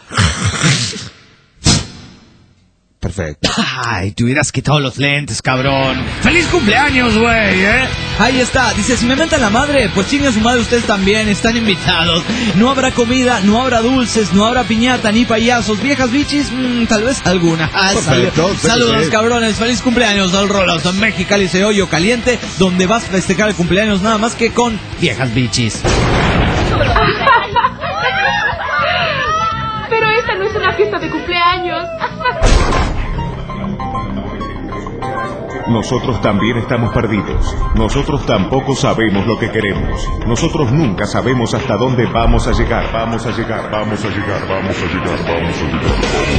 Perfecto. Ay, te hubieras quitado los lentes, cabrón. ¡Feliz cumpleaños, güey, eh! Ahí está. Dice, si me mentan la madre, pues chingue a su madre ustedes también. Están invitados. No habrá comida, no habrá dulces, no habrá piñata, ni payasos. Viejas bichis, mmm, tal vez alguna. Ah, Perfecto, sal- Saludos, sí. cabrones. Feliz cumpleaños al Rolas en Mexicali, ese hoyo caliente, donde vas a festejar el cumpleaños nada más que con viejas bichis. Pero esta no es una fiesta de cumpleaños. Nosotros también estamos perdidos. Nosotros tampoco sabemos lo que queremos. Nosotros nunca sabemos hasta dónde vamos a llegar. Vamos a llegar, vamos a llegar, vamos a llegar, vamos a llegar.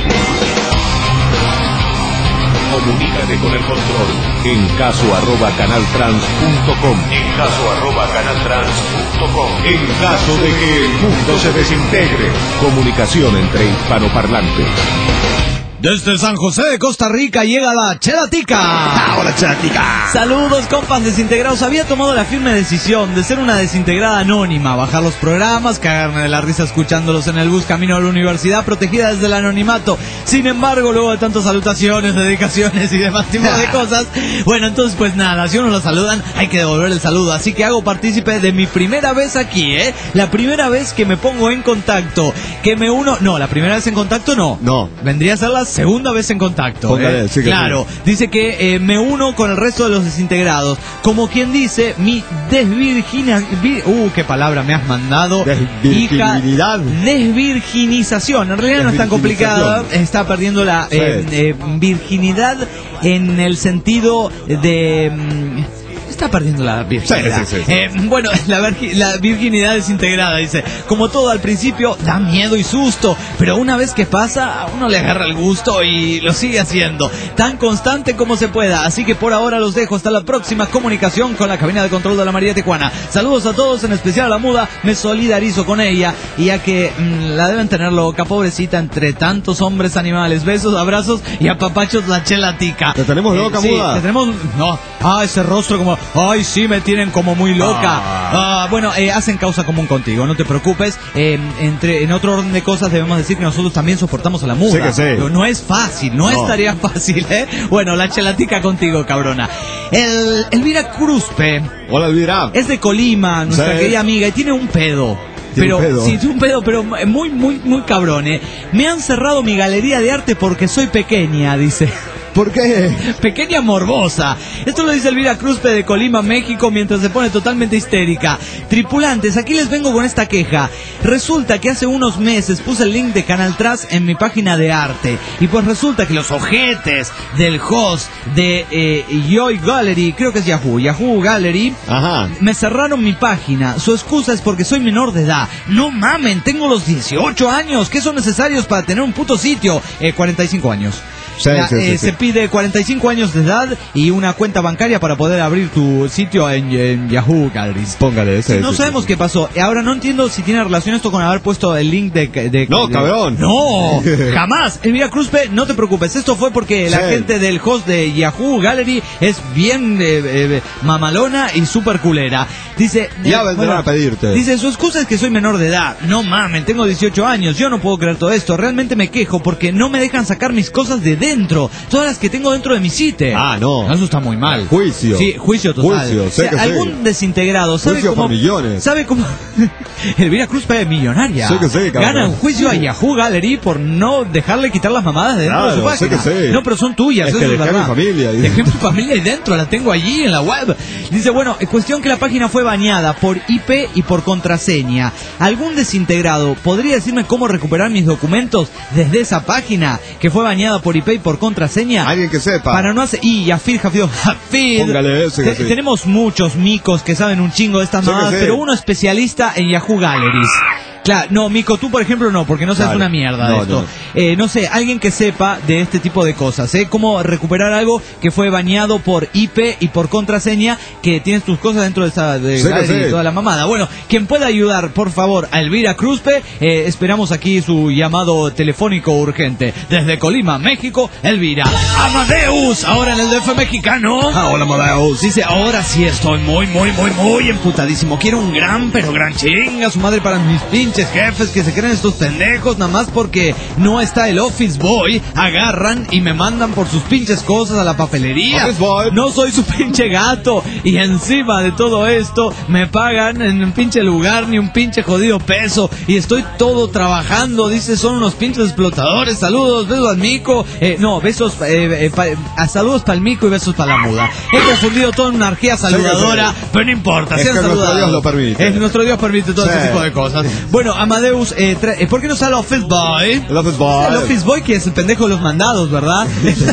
Comunícate con el control en caso arroba canaltrans punto com. En caso arroba canaltrans punto com. En caso de que el mundo se desintegre. Comunicación entre hispanoparlantes. Desde San José de Costa Rica llega la Chelatica. ¡Ahora, Chelatica! Saludos, compas desintegrados. Había tomado la firme decisión de ser una desintegrada anónima, bajar los programas, cagarme de la risa escuchándolos en el bus camino a la universidad, protegida desde el anonimato. Sin embargo, luego de tantas salutaciones, dedicaciones y demás tipo de cosas, bueno, entonces pues nada, si uno lo saludan, hay que devolver el saludo. Así que hago partícipe de mi primera vez aquí, ¿eh? La primera vez que me pongo en contacto, que me uno... No, la primera vez en contacto no. No. Vendría a ser la segunda vez en contacto. Póngale, ¿eh? sí que Claro, dice que eh, me uno con el resto de los desintegrados. Como quien dice, mi desvirgina... vi- Uh, qué palabra me has mandado. Desvirginidad. Hija, desvirginización. En realidad no es tan complicada. Está perdiendo la eh, Sí. eh, virginidad en el sentido de... mm, Está perdiendo la virginidad. Sí, sí, sí, sí. Eh, bueno, la, virgi- la virginidad desintegrada, dice. Como todo al principio, da miedo y susto. Pero una vez que pasa, a uno le agarra el gusto y lo sigue haciendo. Tan constante como se pueda. Así que por ahora los dejo. Hasta la próxima comunicación con la cabina de control de la María Tijuana. Saludos a todos, en especial a la muda. Me solidarizo con ella. Y ya que mmm, la deben tener loca, pobrecita, entre tantos hombres animales. Besos, abrazos y apapachos la Chelatica. ¿Te tenemos loca, sí, muda? te tenemos... No. Ah, ese rostro como... Ay, sí, me tienen como muy loca. Ah. Ah, bueno, eh, hacen causa común contigo, no te preocupes. Eh, entre, en otro orden de cosas debemos decir que nosotros también soportamos a la muda. Sí que sí. Pero no es fácil, no, No. es tarea fácil, ¿eh? Bueno, la Chelatica contigo, cabrona. El Elvira Cruzpe Hola, Elvira. es de Colima, nuestra Sí. querida amiga, y tiene un pedo. Tiene Pero, un pedo. sí, tiene un pedo, pero muy, muy, muy cabrón, ¿eh? Me han cerrado mi galería de arte porque soy pequeña, dice. ¿Por qué? Pequeña morbosa. Esto lo dice Elvira Cruzpe de Colima, México, mientras se pone totalmente histérica. Tripulantes, aquí les vengo con esta queja. Resulta que hace unos meses puse el link de Canal Tras en mi página de arte. Y pues resulta que los ojetes del host de eh, Yoy Gallery, creo que es Yahoo, Yahoo Gallery, Ajá. me cerraron mi página. Su excusa es porque soy menor de edad. No mamen, tengo los dieciocho años. ¿Qué son necesarios para tener un puto sitio? Eh, cuarenta y cinco años. Sí, Ya, sí, sí, eh, sí. Se pide cuarenta y cinco años de edad y una cuenta bancaria para poder abrir tu sitio en, en Yahoo Galleries. Póngale ese. No ese, sabemos ese. qué pasó. Ahora no entiendo si tiene relación esto con haber puesto el link de... de No, de- cabrón. No, jamás. Elvira Cruzpe, no te preocupes. Esto fue porque la Sí. gente del host de Yahoo Gallery es bien eh, eh, mamalona y súper culera. Dice... Ya eh, vendrán a pedirte. Dice, su excusa es que soy menor de edad. No mamen, tengo dieciocho años. Yo no puedo creer todo esto. Realmente me quejo porque no me dejan sacar mis cosas de dentro, todas las que tengo dentro de mi site. Ah, no. Eso está muy mal. Juicio. Sí, juicio total. Juicio, sé o sea, que algún sé. desintegrado sabe Juicio cómo por millones. sabe cómo Elvira Cruz es millonaria. Sé que sé, cabrón. Gana un juicio a Yahoo Gallery por no dejarle quitar las mamadas de dentro Claro, de su página. sé que sé. No, pero son tuyas. Es eso que es dejé a verdad. mi familia ahí. Dejé mi familia ahí dentro, la tengo allí en la web. Dice, bueno, cuestión que la página fue bañada por I P y por contraseña. ¿Algún desintegrado podría decirme cómo recuperar mis documentos desde esa página que fue bañada por I P y por contraseña? Alguien que sepa. Para no hacer... Y Yafid, Jafid, Jafid. Póngale ese, Te- sí. Tenemos muchos micos que saben un chingo de estas Sé que mamadas, sé. pero uno especialista en Yahoo Galleries. Claro, no, Mico, tú por ejemplo no, porque no sabes Claro. una mierda de No, esto. no. Eh, no sé, alguien que sepa de este tipo de cosas, ¿eh? Cómo recuperar algo que fue bañado por I P y por contraseña, que tienes tus cosas dentro de esa de Sé que Gallery sé. y toda la mamada. Bueno, quien pueda ayudar, por favor, a Elvira Cruzpe, eh, esperamos aquí su llamado telefónico urgente. Desde Colima, México, Elvira. Amadeus, ahora en el D F mexicano. Ah, hola, Amadeus. Dice, ahora sí estoy muy, muy, muy, muy emputadísimo. Quiero un gran, pero gran chinga su madre para mis pinches jefes que se creen estos pendejos, nada más porque no está el Office Boy. Agarran y me mandan por sus pinches cosas a la papelería. Office Boy. No soy su pinche gato. Y encima de todo esto, me pagan en un pinche lugar ni un pinche jodido peso. Y estoy todo trabajando. Dice, son unos pinches explotadores. Saludos, besos al Mico. Eh, no, besos, eh, eh, pa- a saludos para el Mico y besos para la muda. He confundido todo en una arquea saludadora, sí. pero no importa. Es Sean que nuestro saludados. Dios lo permite. Es nuestro Dios permite todo Sí. ese tipo de cosas. Bueno, Amadeus, eh, tra- eh, ¿por qué no sale Office Boy? El Office Boy. El Office Boy, que es el pendejo de los mandados, ¿verdad?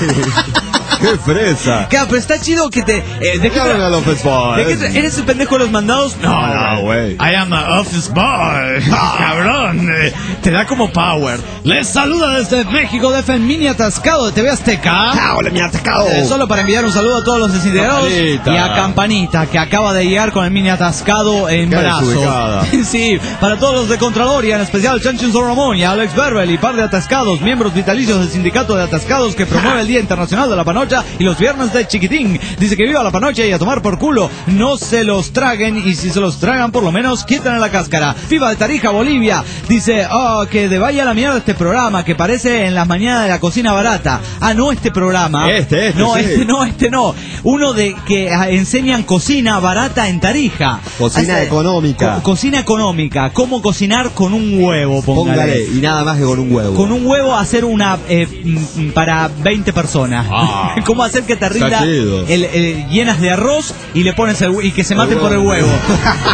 ¡Qué fresa! Claro, pero está chido que te... Eh, ¿de qué Hablan tra- al Office Boy. ¿De qué tra- ¿Eres el pendejo de los mandados? No, No, güey. I am the Office Boy. Cabrón. eh, te da como power. Les saluda desde México, D F en Mini Atascado de T V Azteca. Ah, hola, mi atascado. Eh, solo para enviar un saludo a todos los desintegrados Campanita. y a Campanita, que acaba de llegar con el mini atascado en Qué brazos. desubicada. Sí, para todos los de Contraloria, en especial Chanchin Son Ramón y Alex Berbel y par de atascados, miembros vitalicios del sindicato de atascados que promueve el Día Internacional de la Panocha y los viernes de Chiquitín. Dice que viva la panocha y a tomar por culo. No se los traguen y si se los tragan, por lo menos quítenle la cáscara. Viva de Tarija, Bolivia. Dice, oh, que de vaya la mierda este programa que parece en las mañanas de la cocina barata. Ah, no este programa. Este, este, No, sí. este no, este no. Uno de que ah, enseñan cocina barata en Tarija. Cocina Hace- económica. co- cocina económica. Cómo cocinar con un huevo, póngale. Póngale, y nada más que con un huevo. Con un huevo hacer una eh, mm, para veinte personas. Ah. Cómo hacer que te rinda Está chido. el, el- llenas de arroz y le pones el hue- y que se maten El por el huevo. huevo.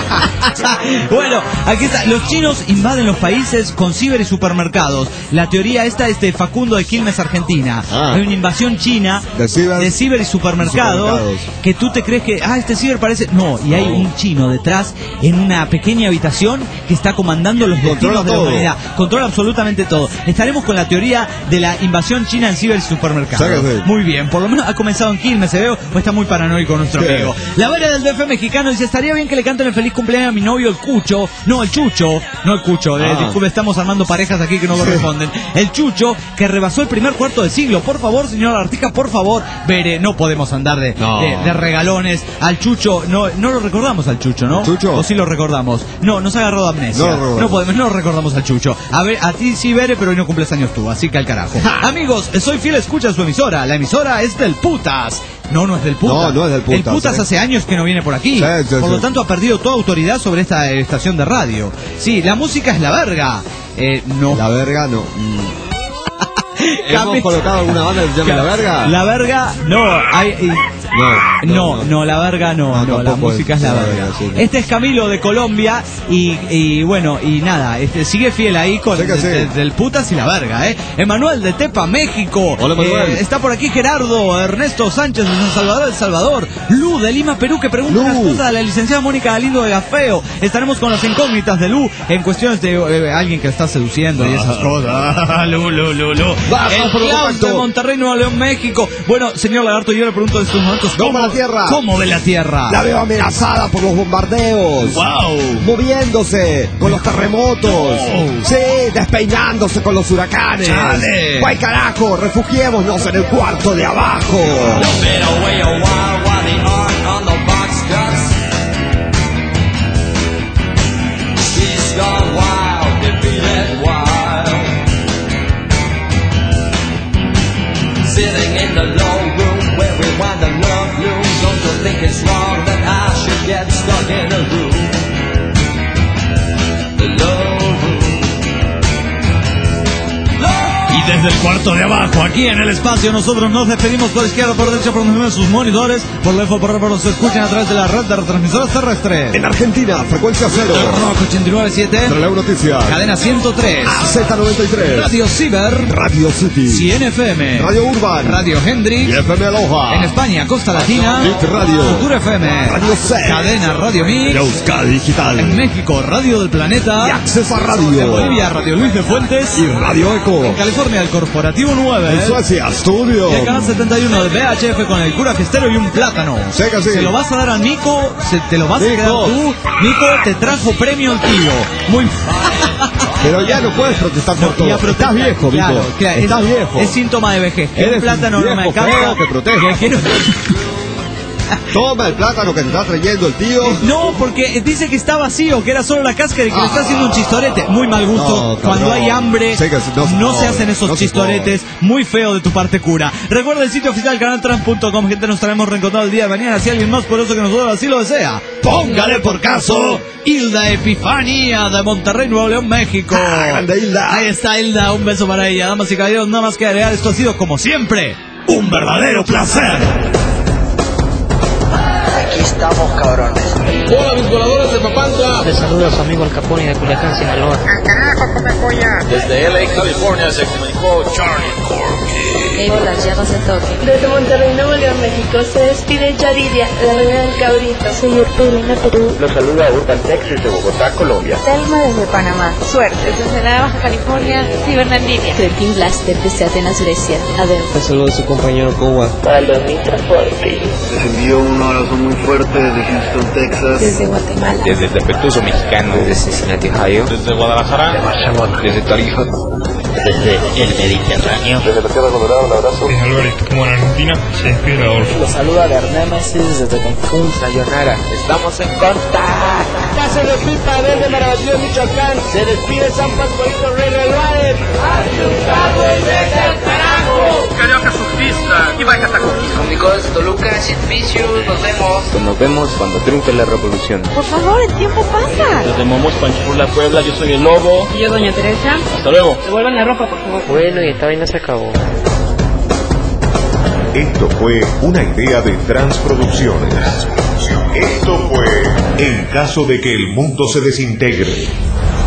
Bueno, aquí está. Los chinos invaden los países con ciber y supermercados. La teoría esta es de Facundo de Quilmes, Argentina. Ah. Hay una invasión china De ciber- de ciber y supermercados, supermercados. que tú te crees que, ah, este ciber parece... No, y hay un chino detrás en una pequeña habitación que está comandando los Controla destinos de la todo. humanidad. Controla absolutamente todo. Estaremos con la teoría de la invasión china en ciber y supermercados. Sáquese. Muy bien, por lo menos ha comenzado en Quilmes, se ve, o está muy paranoico nuestro Sí. amigo. La vera del D F mexicano dice, estaría bien que le canten el feliz cumpleaños a mi novio el Cucho. No, el Chucho, no el Cucho. eh, Ah. disculpe, estamos armando parejas aquí que no corresponden. El Chucho, que rebasó el primer cuarto de siglo. Por favor, señor Artica, por favor. Bere, no podemos andar de, No. de, de regalones. Al Chucho, no, no lo recordamos al Chucho, ¿no? ¿Chucho? ¿O sí lo recordamos? No, nos ha agarrado amnesia. No lo recordamos. No podemos, no lo recordamos al Chucho. A ver, a ti sí, Bere, pero hoy no cumples años tú, así que al carajo. Amigos, soy fiel escucha a su emisora. La emisora es del Putas. No, no es del Putas. No, no es del Putas, El Putas ¿eh? hace años que no viene por aquí. Sí, sí, por lo sí. tanto, ha perdido toda autoridad sobre esta eh, estación de radio. Sí, la música es la verga. Eh, no. La verga, no. Mm. ¿Hemos Cami- colocado alguna banda que se llame La Verga? La verga, no. Hay, y- No, no, no, la verga no, No, no, la tampoco música es es la la verga. verga, sí. Este es Camilo de Colombia y, y bueno, y nada, este sigue fiel ahí con Sí que sí. de- de- del Putas y la verga, ¿eh? Emanuel de Tepa, México. Hola, Manuel. Eh, está por aquí Gerardo, Ernesto Sánchez de San Salvador, El Salvador. Lu de Lima, Perú, que pregunta Lu. unas cosas a la licenciada Mónica Galindo de Gafeo. Estaremos con las incógnitas de Lu en cuestiones de eh, alguien que está seduciendo y esas cosas. Lu, Lu, Lu, Lu. Baja El por lo Klaus compacto. de Monterrey, Nuevo León, México. Bueno, señor Lagarto, yo le pregunto en estos momentos, ¿Cómo la tierra? ¿Cómo ve la tierra? La veo amenazada por los bombardeos. ¡Wow! Moviéndose con los terremotos. Oh. Sí, despeinándose con los huracanes. ¡Chale! ¡Guay carajo! Refugiémonos en el cuarto de abajo. Desde el cuarto de abajo, aquí en el espacio, nosotros nos despedimos por izquierda, por derecha, por encima de sus monitores, por lejos, por arriba, nos escuchan a través de la red de retransmisoras terrestres. En Argentina, frecuencia cero. Rock ochenta y nueve punto siete. Releo Noticias. Cadena ciento tres. A Z noventa y tres. Radio Ciber. Radio City. cien F M. Radio Urban. Radio Hendrix. Y F M Aloha. En España, Costa Latina. Hit Radio. Futuro F M. Radio C. Cadena Radio Mix. Euskadi Digital. En México, Radio del Planeta. Y Acceso a Radio. En Bolivia, Radio Luis de Fuentes. Y Radio Eco. En California, el Corporativo nueve. En Suecia, Studio. Y el canal setenta y uno de V H F con el cura Gestero y un plátano. Sí que sí. Se lo vas a dar a Nico, se te lo vas Nico. a quedar tú. Nico, te trajo premio el tío. Muy Pero ya no puedes protestar por todo. Ya protesta, Estás viejo, claro, Nico. claro, Estás es, viejo. Es síntoma de vejez. Que Eres un plátano un no me viejo alcanza. feo que protege. Que quiero- Toma el plátano que te está trayendo el tío. No, porque dice que está vacío, que era solo la cáscara y que le está haciendo un chistorete. Muy mal gusto. No, cabrón. Cuando hay hambre, Sí que no se no se puede, hacen esos no se chistoretes. Muy feo de tu parte, cura. Recuerda el sitio oficial canal trans punto com. Gente, nos estaremos reencontrando el día de mañana. Si alguien más poderoso que nosotros así lo desea, póngale por caso Hilda Epifanía de Monterrey, Nuevo León, México. Ah, grande Hilda. Ahí está Hilda, un beso para ella. Damas y caballeros, nada más que agregar. Esto ha sido, como siempre, un verdadero placer. Aquí estamos, cabrones. Hola, mis voladores de Papantla. Les saluda su amigo el Capone de Culiacán, Sinaloa. ¡Al carajo, come polla! Desde L A, California, se comunicó Charlie Corky. Hola, llamas de toque. Desde Monterrey, Nuevo León, México, se despide Yaridia, la reina del cabrito. Soy Arturina, Perú. Los saluda Urban Texas de Bogotá, Colombia. Telma desde Panamá. Suerte. Desde la Baja California, Cibernandivia. Creeping Blaster desde Atenas, Grecia. Adeu. Les saluda su compañero Kowa. Para los transporte. Les envío un abrazo muy fuerte desde Houston, Texas. Desde Guatemala. Desde el Defectuoso Mexicano. Desde Cincinnati, Ohio. Desde Guadalajara. Desde Tarija. Desde el Mediterráneo. Desde la Tierra Colorada, un abrazo. Desde Albert, como en Argentina, se despide Adolfo. Los saluda Bernémesis desde Cancún, Sayonara. Estamos en contacto. Casa de Pipa desde Maravilloso, Michoacán. Se despide San Pascualito Rey Álvarez. ¡Asustado y vete al carajo! Carioca surfista y vaya Tacoquismo. Comunicó desde Toluca, Sin Vicious. Nos vemos. Nos vemos cuando triunfe la revolución. Por favor, el tiempo pasa. Desde Momos, Panchipula, Puebla, yo soy el Lobo. Y yo, doña Teresa. Hasta luego. Devuelvan la ropa, por favor. Bueno, y esta vaina se acabó. Esto fue una idea de Transproducciones. Esto fue En caso de que el mundo se desintegre.